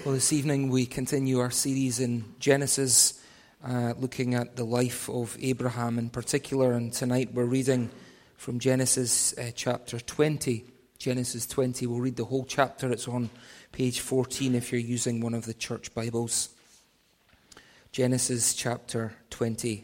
Well, this evening we continue our series in Genesis, looking at the life of Abraham in particular, and tonight we're reading from Genesis chapter 20. Genesis 20, we'll read the whole chapter. It's on page 14 if you're using one of the church Bibles. Genesis chapter 20.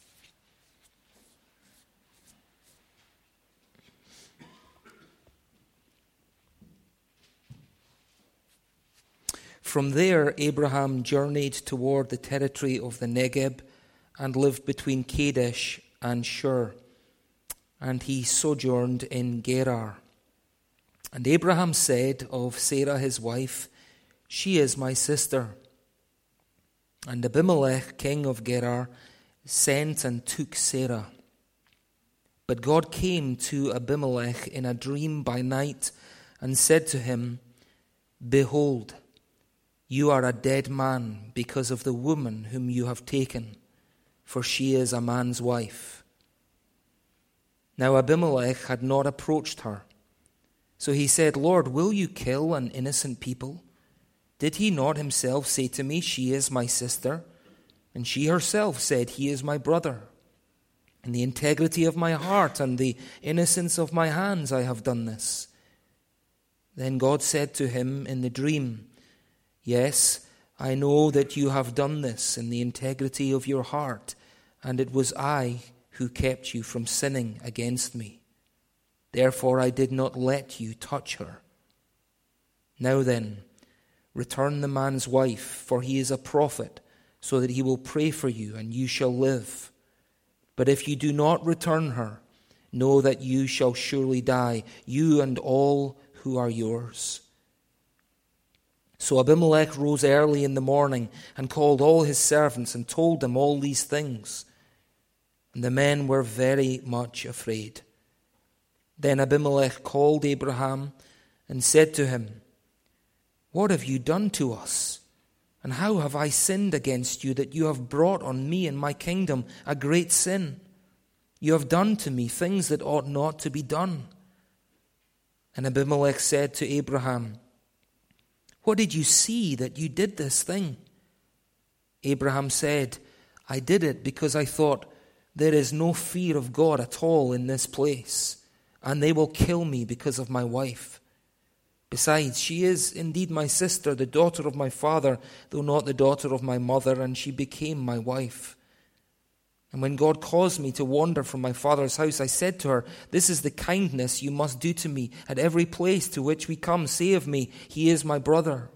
From there, Abraham journeyed toward the territory of the Negeb and lived between Kadesh and Shur, and he sojourned in Gerar. And Abraham said of Sarah his wife, "She is my sister." And Abimelech, king of Gerar, sent and took Sarah. But God came to Abimelech in a dream by night and said to him, "Behold, you are a dead man because of the woman whom you have taken, for she is a man's wife." Now Abimelech had not approached her. So he said, "Lord, will you kill an innocent people? Did he not himself say to me, 'She is my sister'? And she herself said, 'He is my brother'? In the integrity of my heart and the innocence of my hands I have done this." Then God said to him in the dream, "Yes, I know that you have done this in the integrity of your heart, and it was I who kept you from sinning against me. Therefore I did not let you touch her. Now then, return the man's wife, for he is a prophet, so that he will pray for you, and you shall live. But if you do not return her, know that you shall surely die, you and all who are yours." So Abimelech rose early in the morning and called all his servants and told them all these things. And the men were very much afraid. Then Abimelech called Abraham and said to him, "What have you done to us? And how have I sinned against you that you have brought on me and my kingdom a great sin? You have done to me things that ought not to be done." And Abimelech said to Abraham, "What did you see that you did this thing?" Abraham said, "I did it because I thought, there is no fear of God at all in this place, and they will kill me because of my wife. Besides, she is indeed my sister, the daughter of my father, though not the daughter of my mother, and she became my wife. And when God caused me to wander from my father's house, I said to her, 'This is the kindness you must do to me at every place to which we come. Say of me, he is my brother.'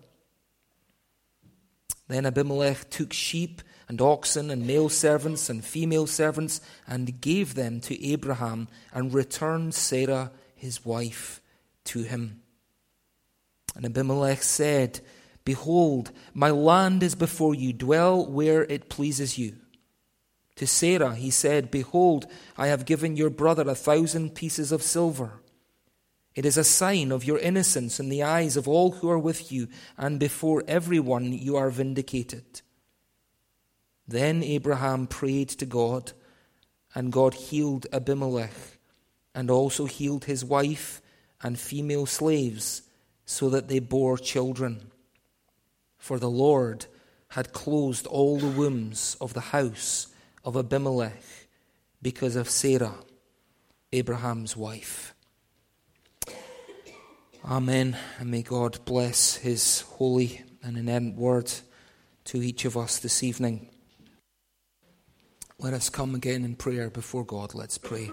Then Abimelech took sheep and oxen and male servants and female servants and gave them to Abraham and returned Sarah his wife to him. And Abimelech said, 'Behold, my land is before you. Dwell where it pleases you.' To Sarah he said, 'Behold, I have given your brother 1,000 pieces of silver. It is a sign of your innocence in the eyes of all who are with you, and before everyone you are vindicated.' Then Abraham prayed to God, and God healed Abimelech, and also healed his wife and female slaves, so that they bore children. For the Lord had closed all the wombs of the house of Abimelech because of Sarah, Abraham's wife." Amen. And may God bless his holy and inerrant word to each of us this evening. Let us come again in prayer before God. Let's pray.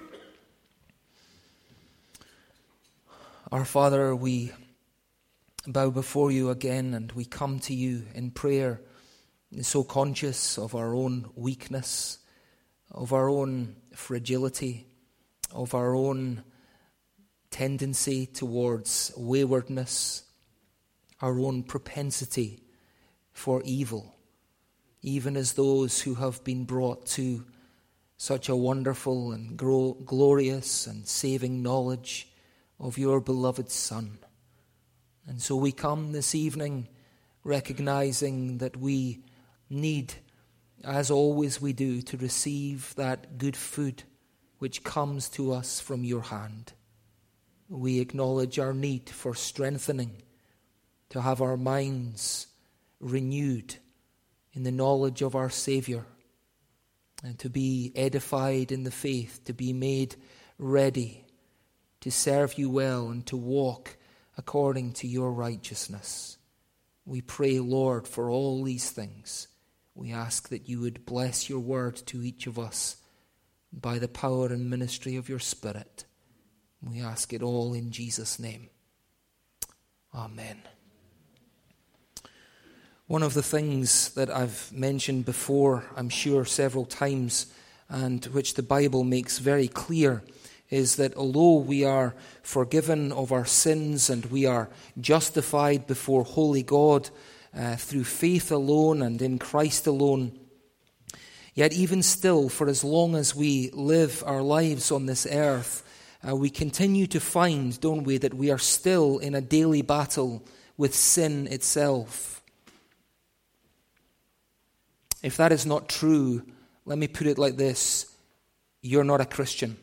Our Father, we bow before you again, and we come to you in prayer, so conscious of our own weakness, of our own fragility, of our own tendency towards waywardness, our own propensity for evil, even as those who have been brought to such a wonderful and glorious and saving knowledge of your beloved Son. And so we come this evening recognizing that we need, as always we do, to receive that good food which comes to us from your hand. We acknowledge our need for strengthening, to have our minds renewed in the knowledge of our Savior, and to be edified in the faith, to be made ready to serve you well and to walk according to your righteousness. We pray, Lord, for all these things. We ask that you would bless your word to each of us by the power and ministry of your Spirit. We ask it all in Jesus' name. Amen. One of the things that I've mentioned before, I'm sure several times, and which the Bible makes very clear, is that although we are forgiven of our sins and we are justified before holy God through faith alone and in Christ alone, yet even still, for as long as we live our lives on this earth, we continue to find, don't we, that we are still in a daily battle with sin itself. If that is not true, let me put it like this: you're not a Christian.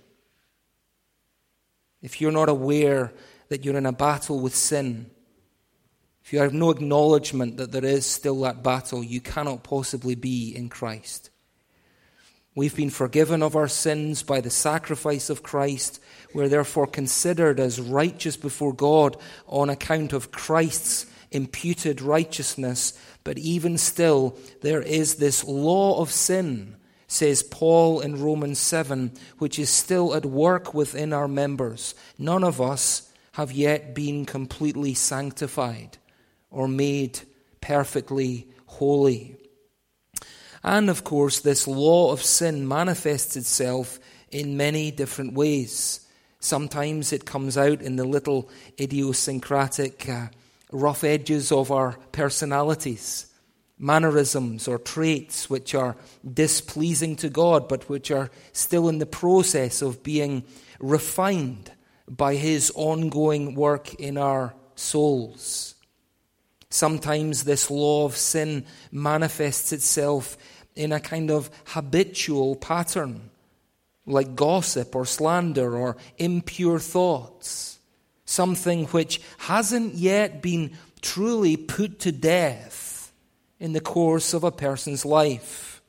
If you're not aware that you're in a battle with sin, if you have no acknowledgement that there is still that battle, you cannot possibly be in Christ. We've been forgiven of our sins by the sacrifice of Christ. We're therefore considered as righteous before God on account of Christ's imputed righteousness. But even still, there is this law of sin, says Paul in Romans 7, which is still at work within our members. None of us have yet been completely sanctified or made perfectly holy. And of course, this law of sin manifests itself in many different ways. Sometimes it comes out in the little idiosyncratic rough edges of our personalities, mannerisms or traits which are displeasing to God, but which are still in the process of being refined by His ongoing work in our souls. Sometimes this law of sin manifests itself in a kind of habitual pattern, like gossip or slander or impure thoughts, something which hasn't yet been truly put to death in the course of a person's life.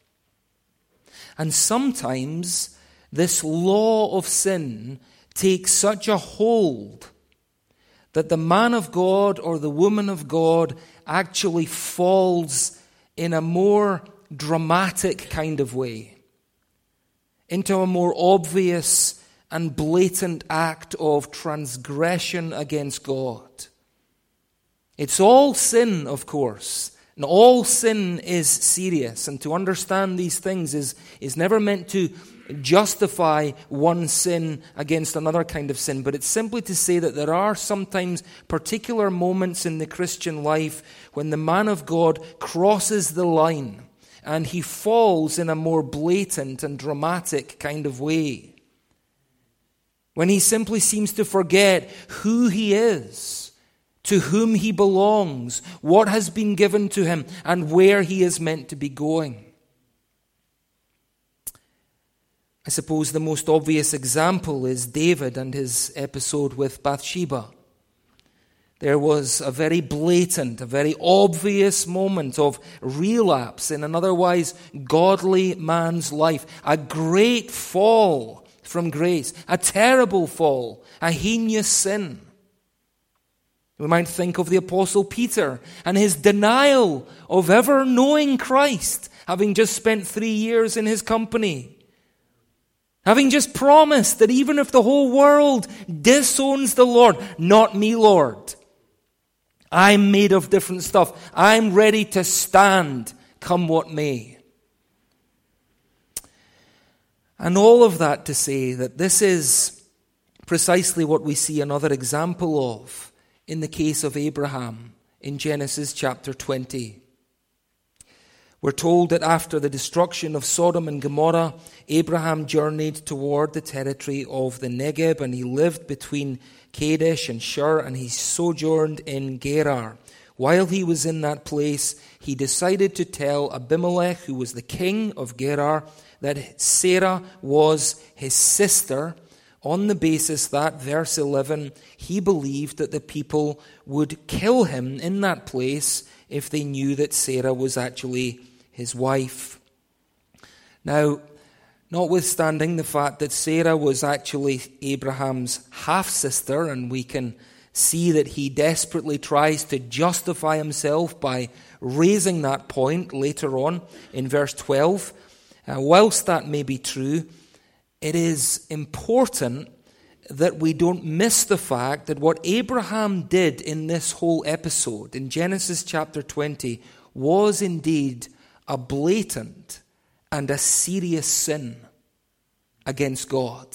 And sometimes this law of sin takes such a hold that the man of God or the woman of God actually falls in a more dramatic kind of way into a more obvious and blatant act of transgression against God. It's all sin, of course, and all sin is serious, and to understand these things is never meant to justify one sin against another kind of sin, but it's simply to say that there are sometimes particular moments in the Christian life when the man of God crosses the line and he falls in a more blatant and dramatic kind of way. When he simply seems to forget who he is, to whom he belongs, what has been given to him, and where he is meant to be going. I suppose the most obvious example is David and his episode with Bathsheba. There was a very blatant, a very obvious moment of relapse in an otherwise godly man's life. A great fall from grace, a terrible fall, a heinous sin. We might think of the Apostle Peter and his denial of ever knowing Christ, having just spent 3 years in his company. Having just promised that even if the whole world disowns the Lord, not me, Lord. I'm made of different stuff. I'm ready to stand, come what may. And all of that to say that this is precisely what we see another example of in the case of Abraham in Genesis chapter 20. We're told that after the destruction of Sodom and Gomorrah, Abraham journeyed toward the territory of the Negeb, and he lived between Kadesh and Shur, and he sojourned in Gerar. While he was in that place, he decided to tell Abimelech, who was the king of Gerar, that Sarah was his sister, on the basis that, verse 11, he believed that the people would kill him in that place if they knew that Sarah was actually his wife. Now, notwithstanding the fact that Sarah was actually Abraham's half-sister, and we can see that he desperately tries to justify himself by raising that point later on in verse 12, whilst that may be true, it is important that we don't miss the fact that what Abraham did in this whole episode, in Genesis chapter 20, was indeed a blatant and a serious sin against God.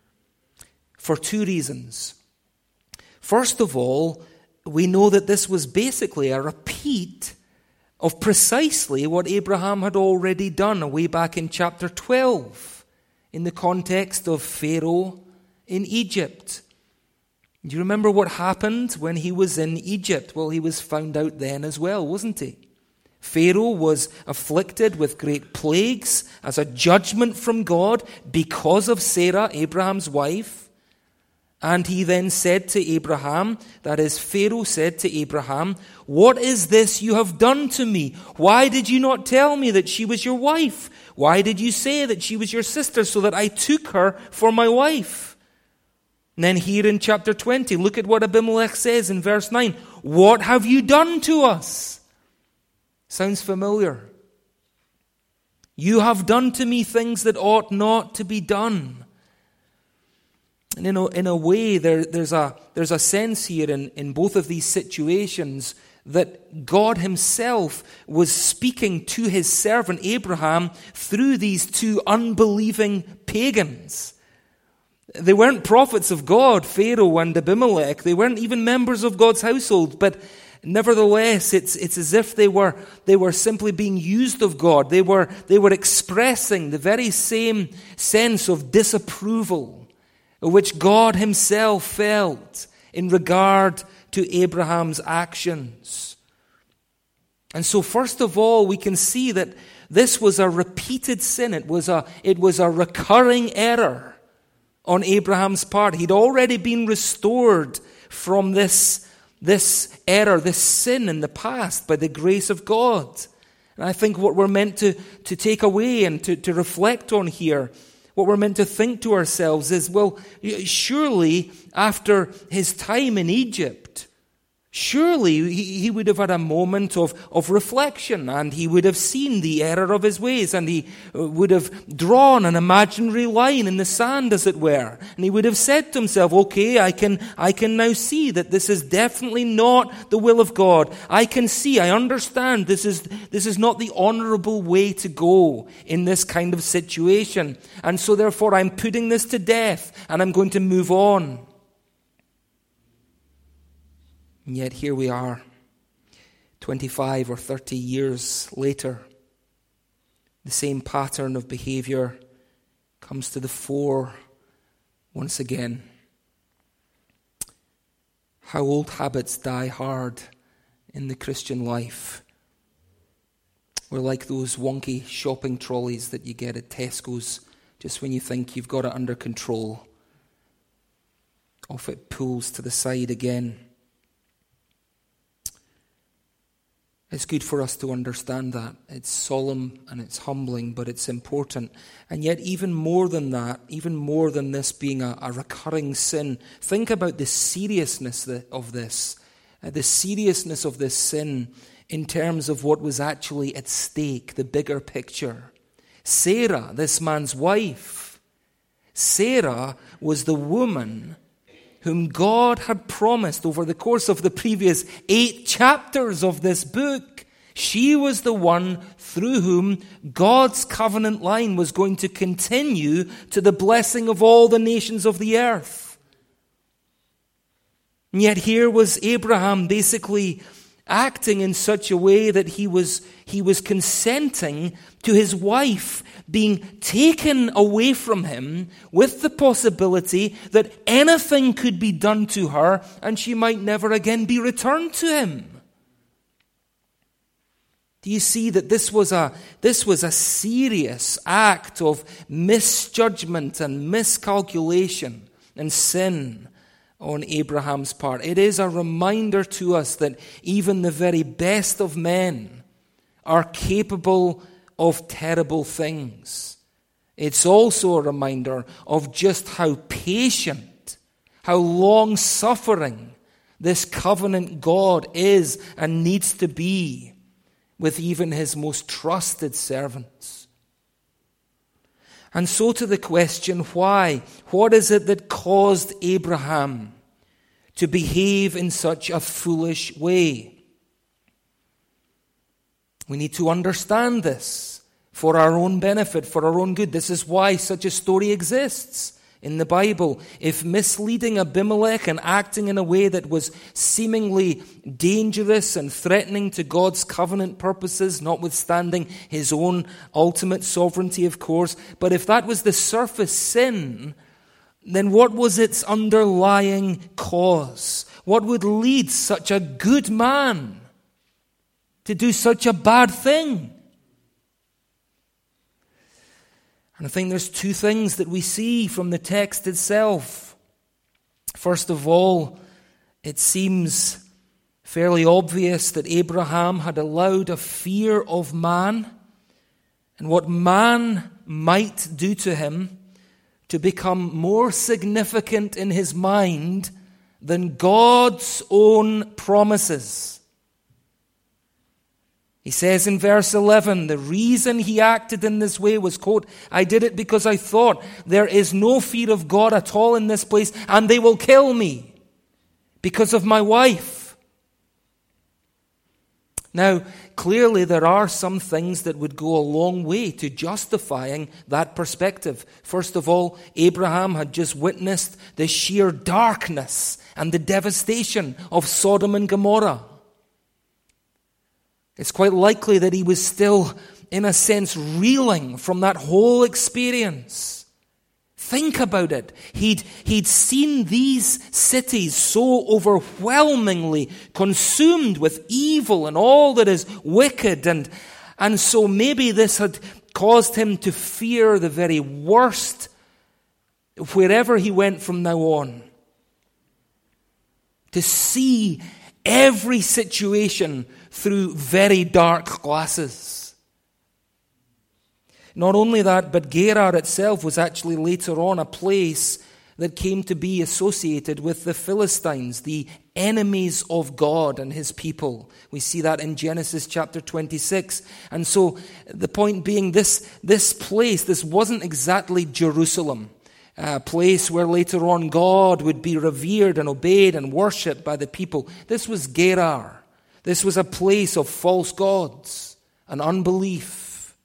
For two reasons. First of all, we know that this was basically a repeat of precisely what Abraham had already done way back in chapter 12, in the context of Pharaoh in Egypt. Do you remember what happened when he was in Egypt? Well, he was found out then as well, wasn't he? Pharaoh was afflicted with great plagues as a judgment from God because of Sarah, Abraham's wife. And he then said to Abraham, that is, Pharaoh said to Abraham, "What is this you have done to me? Why did you not tell me that she was your wife? Why did you say that she was your sister so that I took her for my wife?" And then here in chapter 20, look at what Abimelech says in verse 9. "What have you done to us?" Sounds familiar. You have done to me things that ought not to be done. And in a way, there's a sense here in both of these situations that God himself was speaking to his servant Abraham through these two unbelieving pagans. They weren't prophets of God, Pharaoh and Abimelech. They weren't even members of God's household, but nevertheless, it's as if they were simply being used of God. They were expressing the very same sense of disapproval which God himself felt in regard to Abraham's actions. And so first of all, we can see that this was a repeated sin. It was a recurring error on Abraham's part. He'd already been restored from this error, this sin in the past by the grace of God. And I think what we're meant to take away and to reflect on here, what we're meant to think to ourselves is, well, surely after his time in Egypt, surely he would have had a moment of reflection, and he would have seen the error of his ways, and he would have drawn an imaginary line in the sand, as it were. And he would have said to himself, okay, I can now see that this is definitely not the will of God. I understand this is not the honorable way to go in this kind of situation. And so therefore I'm putting this to death, and I'm going to move on. And yet here we are, 25 or 30 years later. The same pattern of behavior comes to the fore once again. How old habits die hard in the Christian life. We're like those wonky shopping trolleys that you get at Tesco's just when you think you've got it under control. Off it pulls to the side again. It's good for us to understand that. It's solemn and it's humbling, but it's important. And yet even more than that, even more than this being a recurring sin, think about the seriousness of this. The seriousness of this sin in terms of what was actually at stake, the bigger picture. Sarah, this man's wife, Sarah was the woman whom God had promised over the course of the previous 8 chapters of this book. She was the one through whom God's covenant line was going to continue to the blessing of all the nations of the earth. And yet here was Abraham basically acting in such a way that he was consenting to his wife being taken away from him with the possibility that anything could be done to her and she might never again be returned to him. Do you see that this was a serious act of misjudgment and miscalculation and sin on Abraham's part. It is a reminder to us that even the very best of men are capable of terrible things. It's also a reminder of just how patient, how long-suffering this covenant God is and needs to be with even his most trusted servants. And so to the question, why? What is it that caused Abraham to behave in such a foolish way? We need to understand this for our own benefit, for our own good. This is why such a story exists in the Bible. If misleading Abimelech and acting in a way that was seemingly dangerous and threatening to God's covenant purposes, notwithstanding his own ultimate sovereignty, of course, but if that was the surface sin, then what was its underlying cause? What would lead such a good man to do such a bad thing? And I think there's two things that we see from the text itself. First of all, it seems fairly obvious that Abraham had allowed a fear of man and what man might do to him to become more significant in his mind than God's own promises. He says in verse 11, the reason he acted in this way was, quote, I did it because I thought there is no fear of God at all in this place, and they will kill me because of my wife. Now, clearly there are some things that would go a long way to justifying that perspective. First of all, Abraham had just witnessed the sheer darkness and the devastation of Sodom and Gomorrah. It's quite likely that he was still, in a sense, reeling from that whole experience. Think about it. He'd seen these cities so overwhelmingly consumed with evil and all that is wicked. And so maybe this had caused him to fear the very worst wherever he went from now on. To see every situation through very dark glasses. Not only that, but Gerar itself was actually later on a place that came to be associated with the Philistines, the enemies of God and his people. We see that in Genesis chapter 26. And so the point being, this place, this wasn't exactly Jerusalem, a place where later on God would be revered and obeyed and worshipped by the people. This was Gerar. This was a place of false gods and unbelief.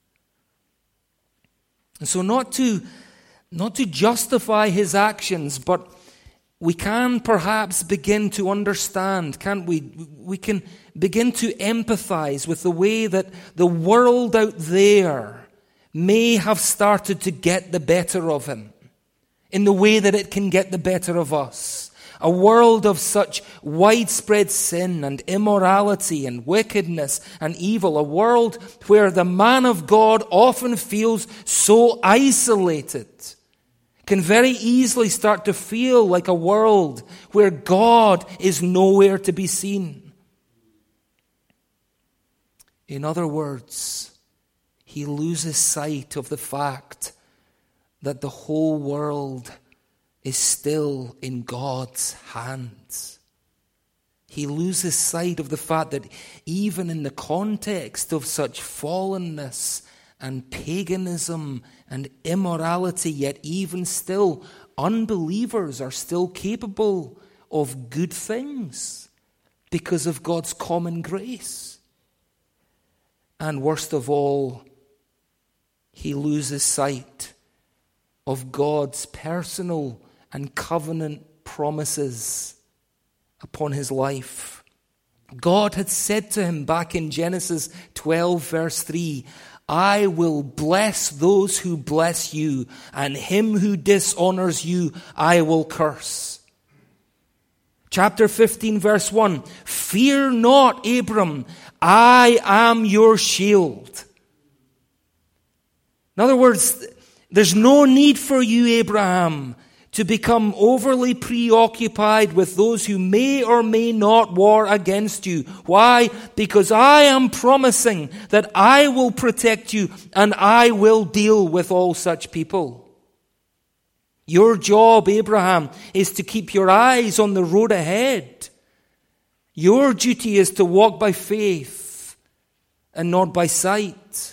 And so not to justify his actions, but we can perhaps begin to understand, can't we? We can begin to empathize with the way that the world out there may have started to get the better of him, in the way that it can get the better of us. A world of such widespread sin and immorality and wickedness and evil. A world where the man of God often feels so isolated. Can very easily start to feel like a world where God is nowhere to be seen. In other words, he loses sight of the fact that the whole world is still in God's hands. He loses sight of the fact that even in the context of such fallenness and paganism and immorality, yet even still, unbelievers are still capable of good things because of God's common grace. And worst of all, he loses sight of God's personal and covenant promises upon his life. God had said to him back in Genesis 12 verse 3, I will bless those who bless you, and him who dishonors you I will curse. Chapter 15 verse 1, fear not, Abram, I am your shield. In other words, there's no need for you, Abraham, to become overly preoccupied with those who may or may not war against you. Why? Because I am promising that I will protect you and I will deal with all such people. Your job, Abraham, is to keep your eyes on the road ahead. Your duty is to walk by faith and not by sight.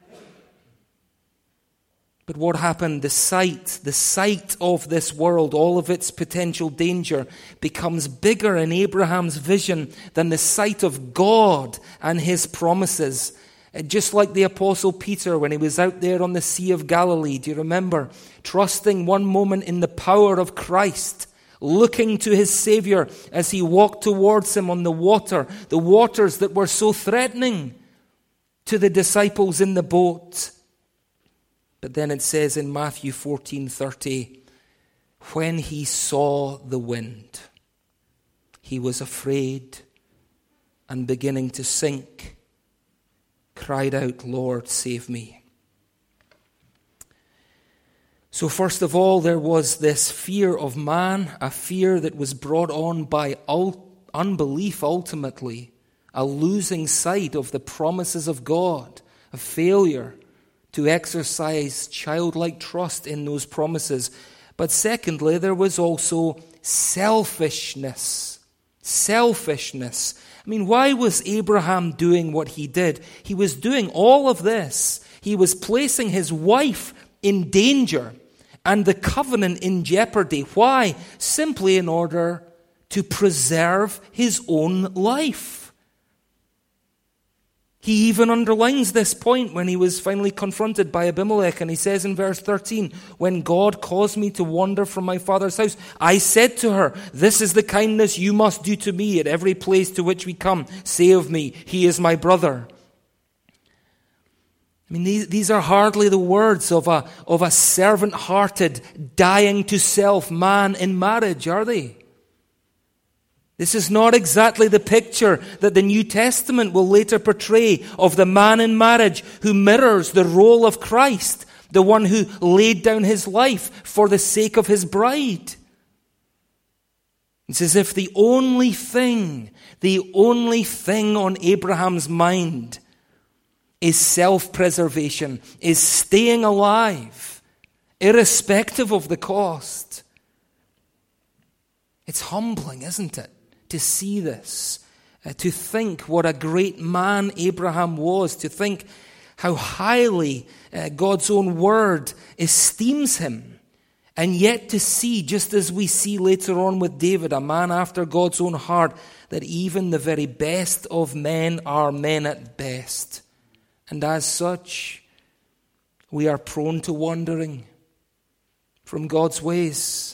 But what happened? The sight of this world, all of its potential danger, becomes bigger in Abraham's vision than the sight of God and his promises. Just like the Apostle Peter when he was out there on the Sea of Galilee, do you remember? Trusting one moment in the power of Christ, looking to his Savior as he walked towards him on the waters that were so threatening to the disciples in the boat. But then it says in Matthew 14:30, when he saw the wind, he was afraid and beginning to sink, cried out, Lord, save me. So first of all, there was this fear of man, a fear that was brought on by unbelief ultimately, a losing sight of the promises of God, a failure to exercise childlike trust in those promises. But secondly, there was also selfishness. Selfishness. I mean, why was Abraham doing what he did? He was doing all of this. He was placing his wife in danger and the covenant in jeopardy. Why? Simply in order to preserve his own life. He even underlines this point when he was finally confronted by Abimelech, and he says in verse 13, when God caused me to wander from my father's house, I said to her, this is the kindness you must do to me at every place to which we come. Say of me, he is my brother. I mean, these are hardly the words of a servant-hearted, dying to self man in marriage, are they? This is not exactly the picture that the New Testament will later portray of the man in marriage who mirrors the role of Christ, the one who laid down his life for the sake of his bride. It's as if the only thing on Abraham's mind is self-preservation, is staying alive, irrespective of the cost. It's humbling, isn't it? To see this, to think what a great man Abraham was, to think how highly God's own word esteems him, and yet to see, just as we see later on with David, a man after God's own heart, that even the very best of men are men at best. And as such, we are prone to wandering from God's ways.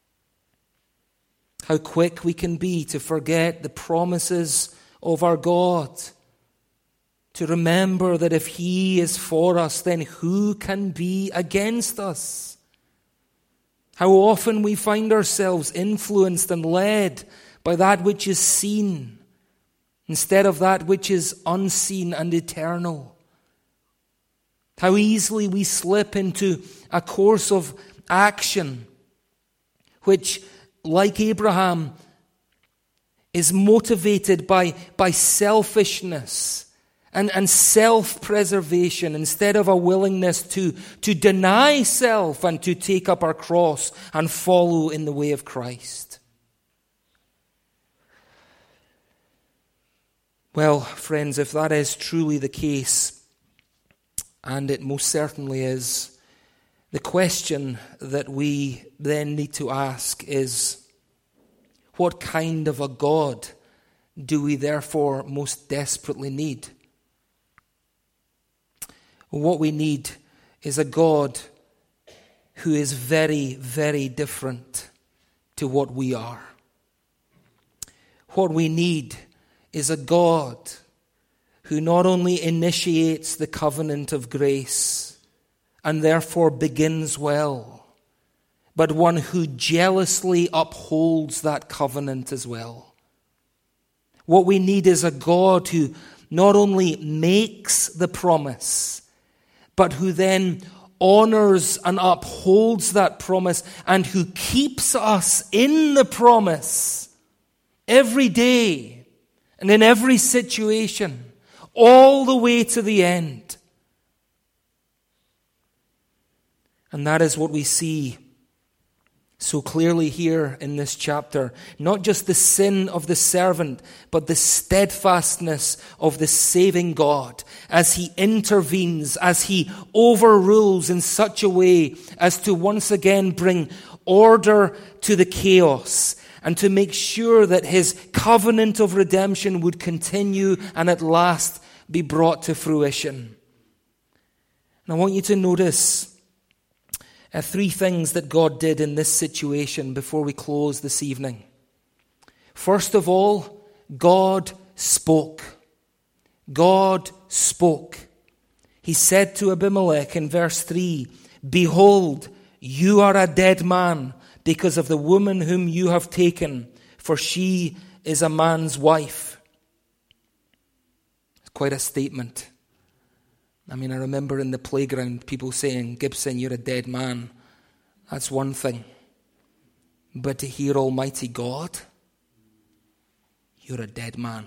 How quick we can be to forget the promises of our God. To remember that if He is for us, then who can be against us? How often we find ourselves influenced and led by that which is seen instead of that which is unseen and eternal. How easily we slip into a course of action which, like Abraham, is motivated by selfishness and self-preservation instead of a willingness to deny self and to take up our cross and follow in the way of Christ. Well, friends, if that is truly the case, and it most certainly is, the question that we then need to ask is, what kind of a God do we therefore most desperately need? What we need is a God who is very, very different to what we are. What we need is a God who not only initiates the covenant of grace and therefore begins well, but one who jealously upholds that covenant as well. What we need is a God who not only makes the promise, but who then honors and upholds that promise, and who keeps us in the promise every day and in every situation, all the way to the end. And that is what we see so clearly here in this chapter. Not just the sin of the servant, but the steadfastness of the saving God as he intervenes, as he overrules in such a way as to once again bring order to the chaos and to make sure that his covenant of redemption would continue and at last be brought to fruition. And I want you to notice three things that God did in this situation before we close this evening. First of all, God spoke. God spoke. He said to Abimelech in verse 3, "Behold, you are a dead man because of the woman whom you have taken, for she is a man's wife." It's quite a statement. I mean, I remember in the playground people saying, "Gibson, you're a dead man." That's one thing. But to hear Almighty God, "You're a dead man."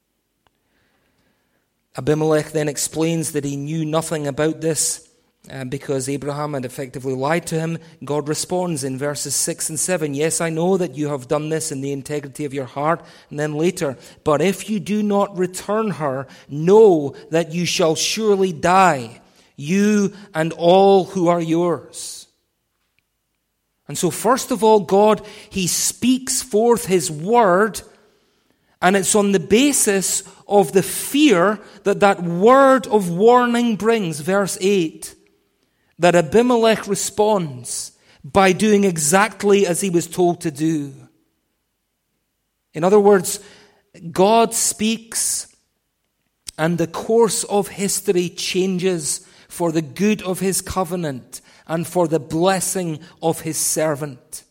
Abimelech then explains that he knew nothing about this because Abraham had effectively lied to him. God responds in verses 6 and 7, "Yes, I know that you have done this in the integrity of your heart." And then later, "But if you do not return her, know that you shall surely die, you and all who are yours." And so first of all, God, he speaks forth his word, and it's on the basis of the fear that that word of warning brings, verse 8, that Abimelech responds by doing exactly as he was told to do. In other words, God speaks and the course of history changes for the good of his covenant and for the blessing of his servant.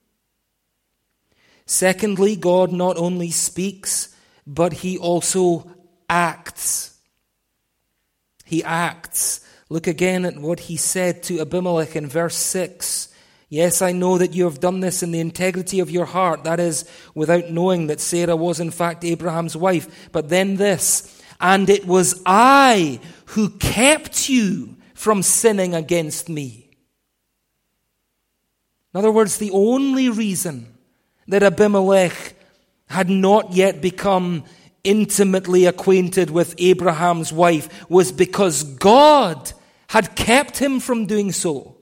Secondly, God not only speaks, but he also acts. He acts. Look again at what he said to Abimelech in verse 6. "Yes, I know that you have done this in the integrity of your heart," that is, without knowing that Sarah was in fact Abraham's wife. But then this, "And it was I who kept you from sinning against me." In other words, the only reason that Abimelech had not yet become intimately acquainted with Abraham's wife was because God had kept him from doing so.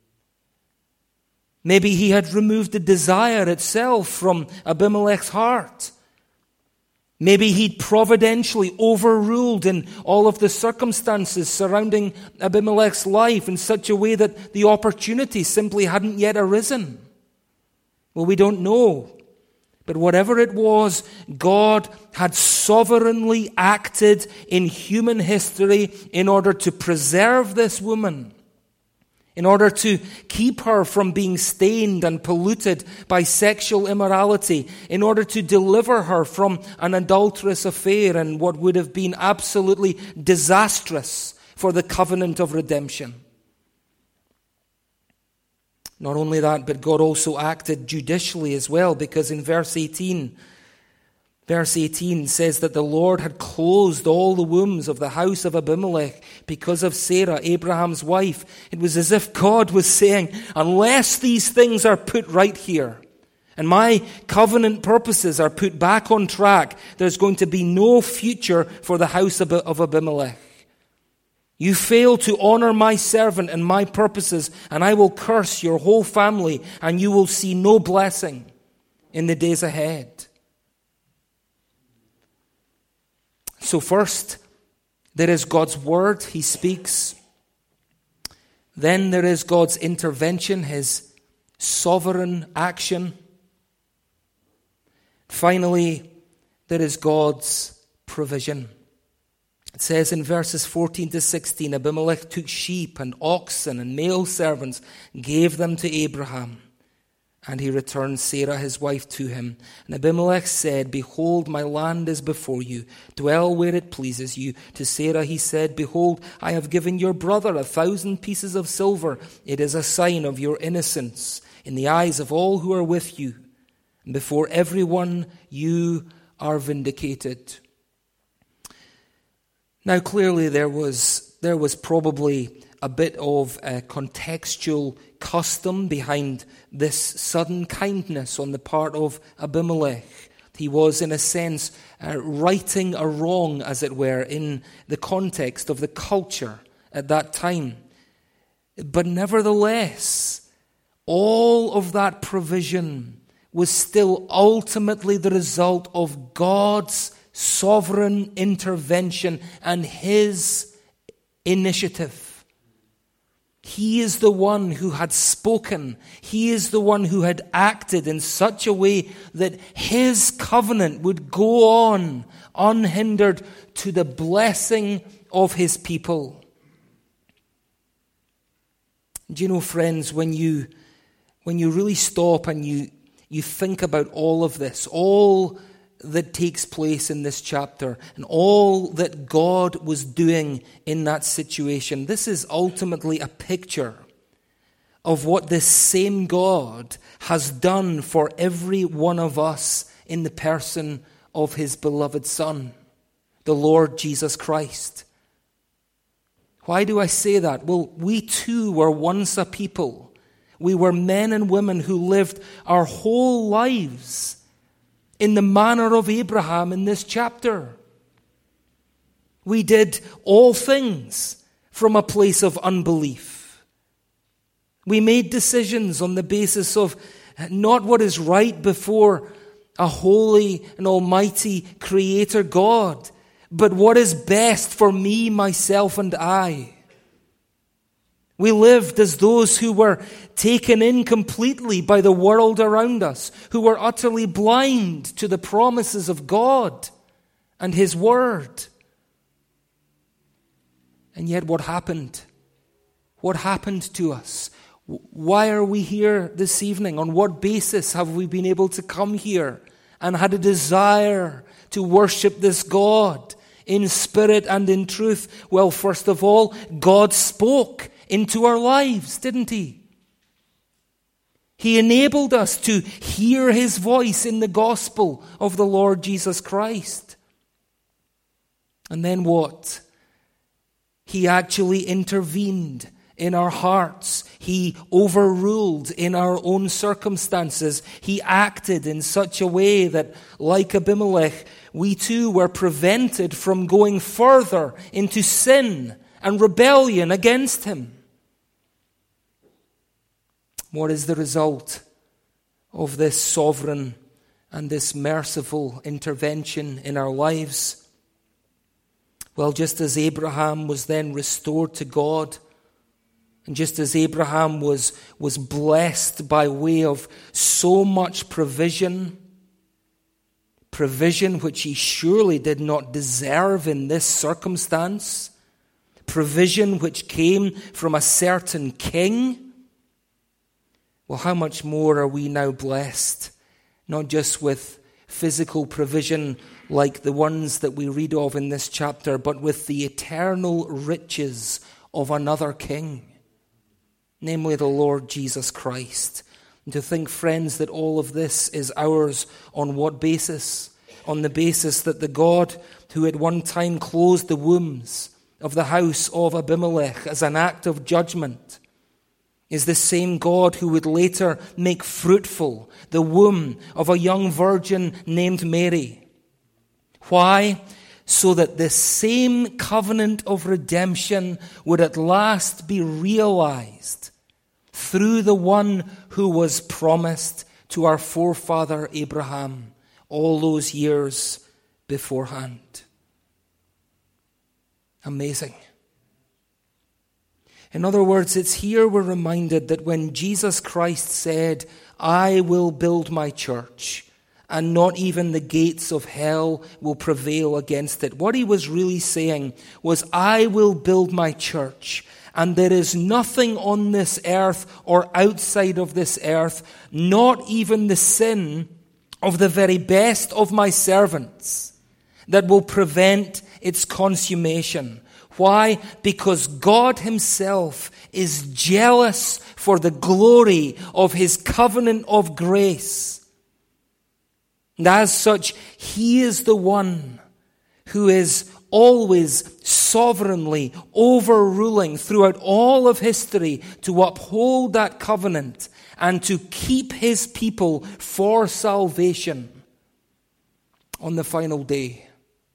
Maybe he had removed the desire itself from Abimelech's heart. Maybe he'd providentially overruled in all of the circumstances surrounding Abimelech's life in such a way that the opportunity simply hadn't yet arisen. Well, we don't know. But whatever it was, God had sovereignly acted in human history in order to preserve this woman, in order to keep her from being stained and polluted by sexual immorality, in order to deliver her from an adulterous affair and what would have been absolutely disastrous for the covenant of redemption. Not only that, but God also acted judicially as well, because in verse 18 says that the Lord had closed all the wombs of the house of Abimelech because of Sarah, Abraham's wife. It was as if God was saying, unless these things are put right here, and my covenant purposes are put back on track, there's going to be no future for the house of Abimelech. You fail to honor my servant and my purposes, and I will curse your whole family, and you will see no blessing in the days ahead. So first, there is God's word. He speaks. Then there is God's intervention, his sovereign action. Finally, there is God's provision. It says in verses 14 to 16, Abimelech took sheep and oxen and male servants, gave them to Abraham. And he returned Sarah his wife to him. And Abimelech said, Behold, my land is before you. Dwell where it pleases you. To Sarah he said, Behold, I have given your brother 1,000 pieces of silver. It is a sign of your innocence in the eyes of all who are with you. And before everyone you are vindicated. Now clearly there was probably a bit of a contextual custom behind this sudden kindness on the part of Abimelech. He was, in a sense, righting a wrong, as it were, in the context of the culture at that time. But nevertheless, all of that provision was still ultimately the result of God's sovereign intervention and his initiative. He is the one who had spoken. He is the one who had acted in such a way that his covenant would go on unhindered to the blessing of his people. Do you know, friends, when you really stop and you think about all of this, all that takes place in this chapter and all that God was doing in that situation, this is ultimately a picture of what this same God has done for every one of us in the person of his beloved Son, the Lord Jesus Christ. Why do I say that? Well, we too were once a people. We were men and women who lived our whole lives in the manner of Abraham in this chapter. We did all things from a place of unbelief. We made decisions on the basis of not what is right before a holy and almighty Creator God, but what is best for me, myself, and I. We lived as those who were taken in completely by the world around us, who were utterly blind to the promises of God and his word. And yet what happened? What happened to us? Why are we here this evening? On what basis have we been able to come here and had a desire to worship this God in spirit and in truth? Well, first of all, God spoke into our lives, didn't he? He enabled us to hear his voice in the gospel of the Lord Jesus Christ. And then what? He actually intervened in our hearts. He overruled in our own circumstances. He acted in such a way that, like Abimelech, we too were prevented from going further into sin and rebellion against him. What is the result of this sovereign and this merciful intervention in our lives? Well, just as Abraham was then restored to God, and just as Abraham was blessed by way of so much provision which he surely did not deserve in this circumstance, provision which came from a certain king, well, how much more are we now blessed, not just with physical provision like the ones that we read of in this chapter, but with the eternal riches of another king, namely the Lord Jesus Christ. And to think, friends, that all of this is ours on what basis? On the basis that the God who at one time closed the wombs of the house of Abimelech as an act of judgment is the same God who would later make fruitful the womb of a young virgin named Mary. Why? So that the same covenant of redemption would at last be realized through the one who was promised to our forefather Abraham all those years beforehand. Amazing. In other words, it's here we're reminded that when Jesus Christ said, I will build my church, and not even the gates of hell will prevail against it. What he was really saying was, I will build my church, And there is nothing on this earth or outside of this earth, not even the sin of the very best of my servants, that will prevent its consummation. Why? Because God himself is jealous for the glory of his covenant of grace. And as such, he is the one who is always sovereignly overruling throughout all of history to uphold that covenant and to keep his people for salvation on the final day.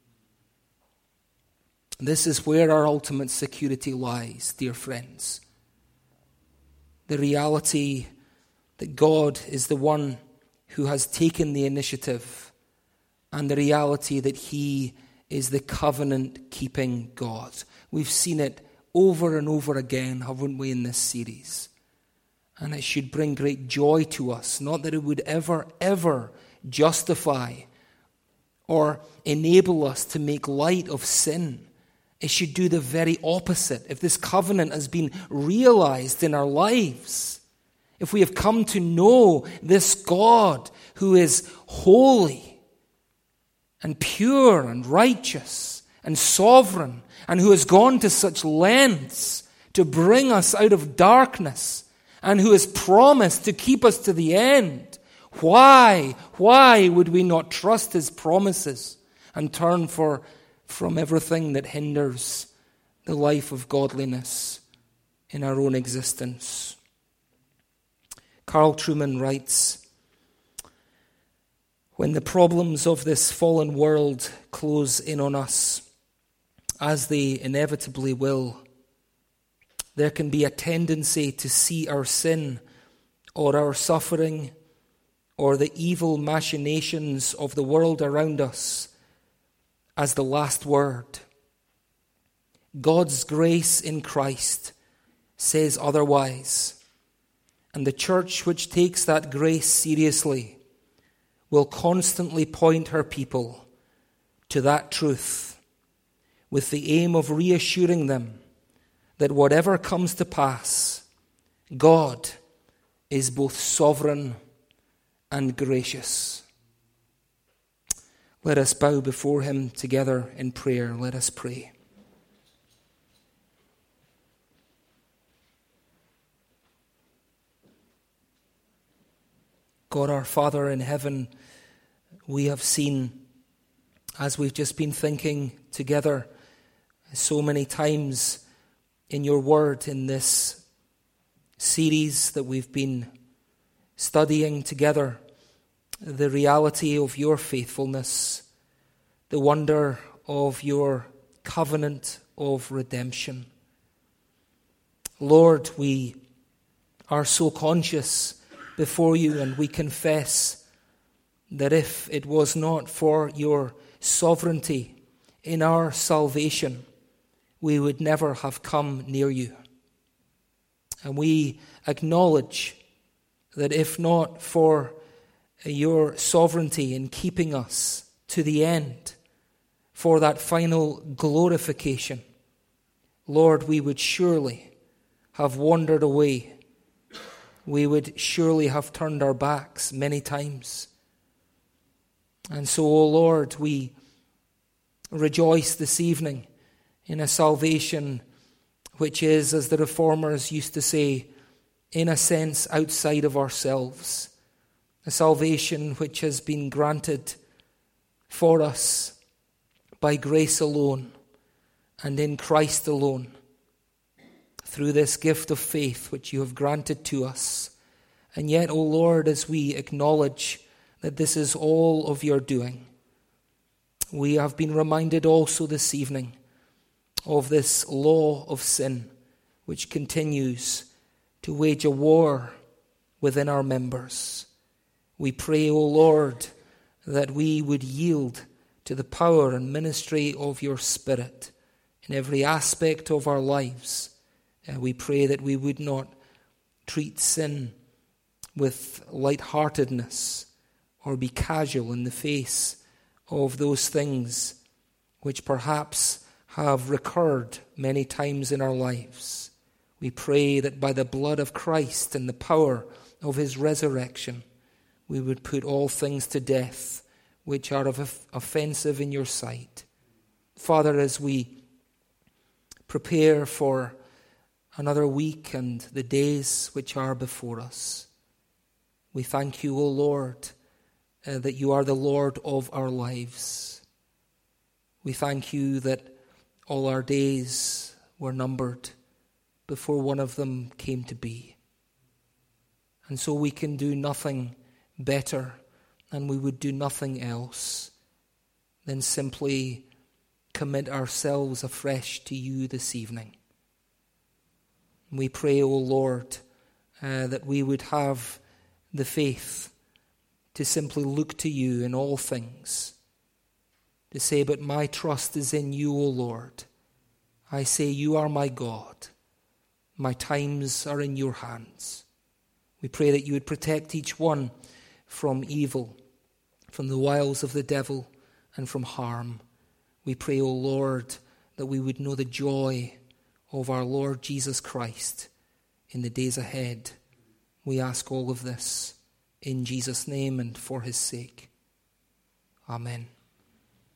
This is where our ultimate security lies, dear friends. The reality that God is the one who has taken the initiative, and the reality that he is the covenant-keeping God. We've seen it over and over again, haven't we, in this series? And it should bring great joy to us, not that it would ever justify or enable us to make light of sin. It should do the very opposite. If this covenant has been realized in our lives, if we have come to know this God who is holy and pure and righteous and sovereign, and who has gone to such lengths to bring us out of darkness, and who has promised to keep us to the end, why would we not trust his promises and turn from everything that hinders the life of godliness in our own existence? Carl Trueman writes, when the problems of this fallen world close in on us, as they inevitably will, there can be a tendency to see our sin or our suffering or the evil machinations of the world around us as the last word. God's grace in Christ says otherwise, and the church which takes that grace seriously will constantly point her people to that truth with the aim of reassuring them that whatever comes to pass, God is both sovereign and gracious. Let us bow before him together in prayer. Let us pray. God our Father in heaven, we have seen, as we've just been thinking together so many times in your word in this series that we've been studying together, the reality of your faithfulness, the wonder of your covenant of redemption. Lord, we are so conscious before you, and we confess that if it was not for your sovereignty in our salvation, we would never have come near you. And we acknowledge that if not for your sovereignty in keeping us to the end, for that final glorification, Lord, we would surely have wandered away. We would surely have turned our backs many times. And so, O Lord, we rejoice this evening in a salvation which is, as the Reformers used to say, in a sense outside of ourselves. A salvation which has been granted for us by grace alone and in Christ alone, through this gift of faith which you have granted to us. And yet, O Lord, as we acknowledge that this is all of your doing, we have been reminded also this evening of this law of sin which continues to wage a war within our members. We pray, O Lord, that we would yield to the power and ministry of your Spirit in every aspect of our lives. We pray that we would not treat sin with lightheartedness or be casual in the face of those things which perhaps have recurred many times in our lives. We pray that by the blood of Christ and the power of his resurrection, we would put all things to death which are offensive in your sight. Father, as we prepare for another week and the days which are before us, we thank you, O Lord, that you are the Lord of our lives. We thank you that all our days were numbered before one of them came to be. And so we can do nothing better, and we would do nothing else than simply commit ourselves afresh to you this evening. We pray, O Lord, that we would have the faith to simply look to you in all things, to say, but my trust is in you, O Lord. I say, you are my God. My times are in your hands. We pray that you would protect each one from evil, from the wiles of the devil, and from harm. We pray, O Lord, that we would know the joy of our Lord Jesus Christ in the days ahead. We ask all of this in Jesus' name and for his sake. Amen.